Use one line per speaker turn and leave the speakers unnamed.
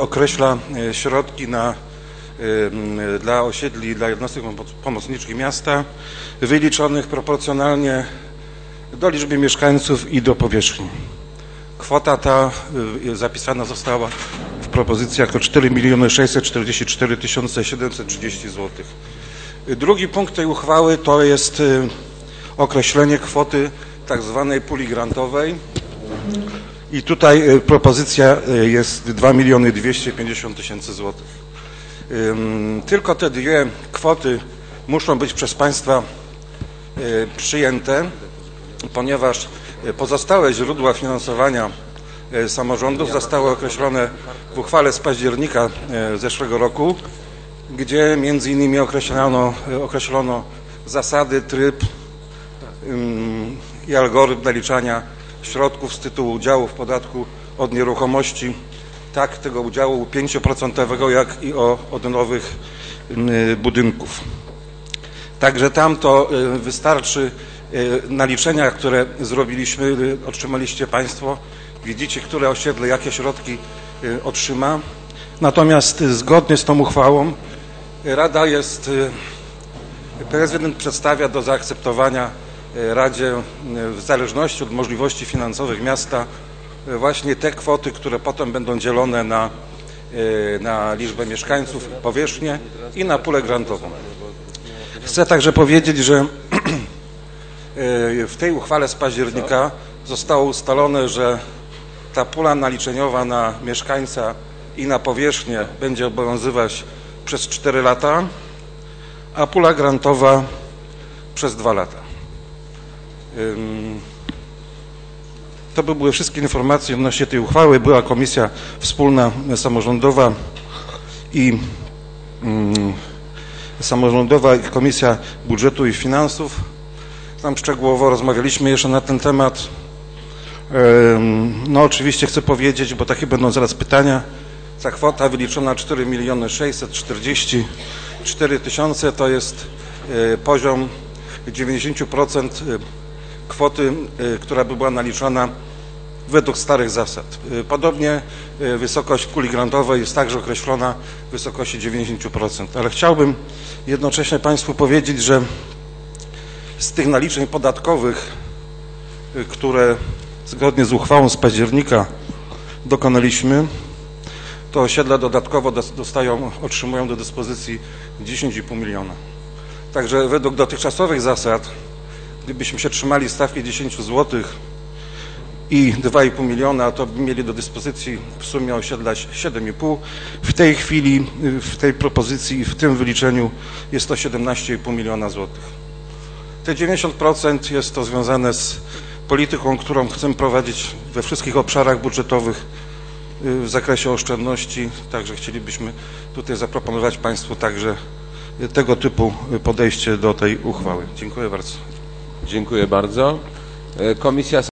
określa środki dla osiedli, dla jednostek pomocniczych miasta wyliczonych proporcjonalnie do liczby mieszkańców i do powierzchni. Kwota ta zapisana została w propozycji jako 4 644 730 zł. Drugi punkt tej uchwały to jest określenie kwoty tak zwanej puli grantowej i tutaj propozycja jest 2 250 000 złotych. Tylko te dwie kwoty muszą być przez Państwa przyjęte, ponieważ pozostałe źródła finansowania samorządów zostały określone w uchwale z października zeszłego roku, gdzie między innymi określono zasady, tryb i algorytm naliczania środków z tytułu udziału w podatku od nieruchomości, tak tego udziału 5%, jak i od nowych budynków. Także tam to wystarczy naliczenia, które zrobiliśmy, otrzymaliście Państwo, widzicie, które osiedle, jakie środki otrzyma. Natomiast zgodnie z tą uchwałą prezydent przedstawia do zaakceptowania Radzie w zależności od możliwości finansowych miasta właśnie te kwoty, które potem będą dzielone na liczbę mieszkańców, powierzchnię i na pulę grantową. Chcę także powiedzieć, że w tej uchwale z października zostało ustalone, że ta pula naliczeniowa na mieszkańca i na powierzchnię będzie obowiązywać przez 4 lata, a pula grantowa przez 2 lata. To by były wszystkie informacje odnośnie tej uchwały. Była komisja wspólna samorządowa i Komisja Budżetu i Finansów. Tam szczegółowo rozmawialiśmy jeszcze na ten temat. No oczywiście chcę powiedzieć, bo takie będą zaraz pytania, ta kwota wyliczona 4 644 000 to jest poziom 90% kwoty, która by była naliczona według starych zasad. Podobnie wysokość puli grantowej jest także określona w wysokości 90%. Ale chciałbym jednocześnie Państwu powiedzieć, że z tych naliczeń podatkowych, które zgodnie z uchwałą z października dokonaliśmy, to osiedla dodatkowo otrzymują do dyspozycji 10,5 miliona. Także według dotychczasowych zasad, gdybyśmy się trzymali stawki 10 zł i 2,5 miliona, to by mieli do dyspozycji w sumie osiedla 7,5. W tej chwili, w tej propozycji i w tym wyliczeniu jest to 17,5 miliona złotych. Te 90% jest to związane z polityką, którą chcemy prowadzić we wszystkich obszarach budżetowych w zakresie oszczędności, także chcielibyśmy tutaj zaproponować Państwu także tego typu podejście do tej uchwały. Dziękuję bardzo.
Dziękuję bardzo. Komisja